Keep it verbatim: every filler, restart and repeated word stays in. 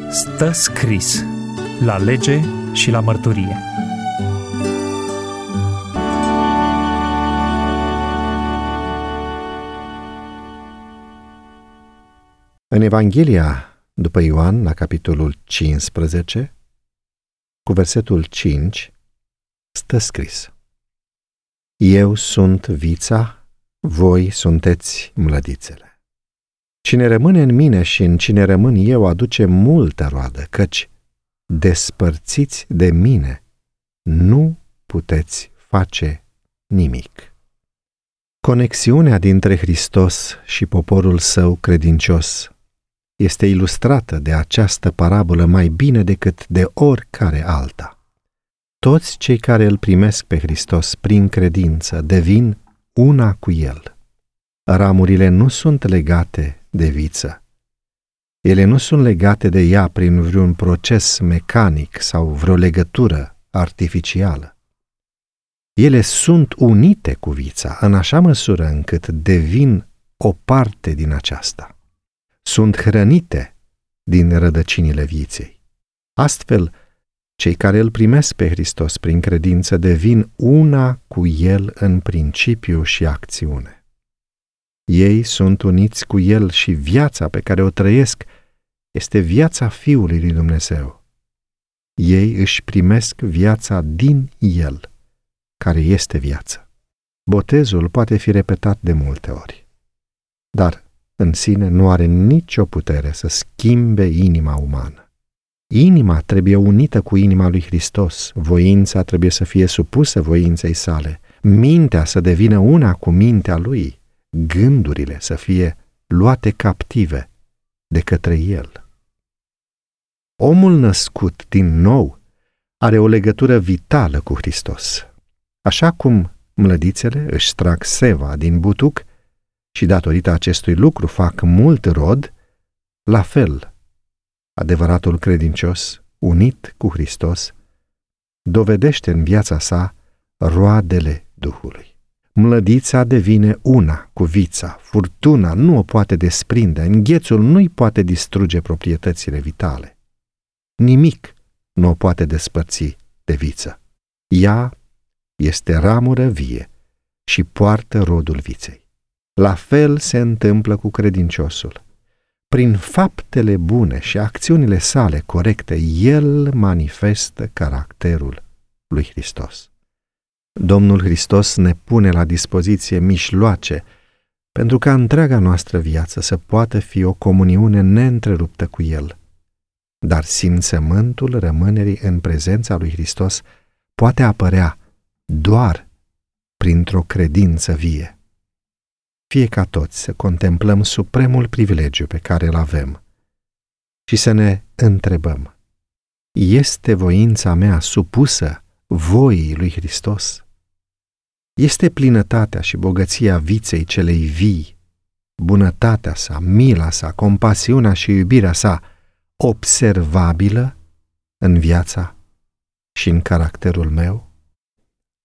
Stă scris la lege și la mărturie. În Evanghelia după Ioan, la capitolul cincisprezece, cu versetul cinci, stă scris: Eu sunt vița, voi sunteți mlădițele. Cine rămâne în mine și în cine rămân eu aduce multă roadă, căci despărțiți de mine nu puteți face nimic. Conexiunea dintre Hristos și poporul său credincios este ilustrată de această parabolă mai bine decât de oricare alta. Toți cei care îl primesc pe Hristos prin credință devin una cu El. Ramurile nu sunt legate de viță. Ele nu sunt legate de ea prin vreun proces mecanic sau vreo legătură artificială. Ele sunt unite cu vița în așa măsură încât devin o parte din aceasta. Sunt hrănite din rădăcinile viței. Astfel, cei care îl primesc pe Hristos prin credință devin una cu El în principiu și acțiune. Ei sunt uniți cu El și viața pe care o trăiesc este viața Fiului lui Dumnezeu. Ei își primesc viața din El, care este viață. Botezul poate fi repetat de multe ori, dar în sine nu are nicio putere să schimbe inima umană. Inima trebuie unită cu inima lui Hristos, voința trebuie să fie supusă voinței sale, mintea să devină una cu mintea Lui, gândurile să fie luate captive de către El. Omul născut din nou are o legătură vitală cu Hristos. Așa cum mlădițele își trag seva din butuc și datorită acestui lucru fac mult rod, la fel, adevăratul credincios, unit cu Hristos, dovedește în viața sa roadele Duhului. Mlădița devine una cu vița, furtuna nu o poate desprinde, înghețul nu-i poate distruge proprietățile vitale. Nimic nu o poate despărți de viță. Ea este ramură vie și poartă rodul viței. La fel se întâmplă cu credinciosul. Prin faptele bune și acțiunile sale corecte, el manifestă caracterul lui Hristos. Domnul Hristos ne pune la dispoziție mijloace pentru ca întreaga noastră viață să poată fi o comuniune neîntreruptă cu El. Dar simțământul rămânerii în prezența lui Hristos poate apărea doar printr-o credință vie. Fie ca toți să contemplăm supremul privilegiu pe care îl avem și să ne întrebăm: este voința mea supusă voii lui Hristos? Este plinătatea și bogăția viței celei vii, bunătatea sa, mila sa, compasiunea și iubirea sa observabilă în viața și în caracterul meu?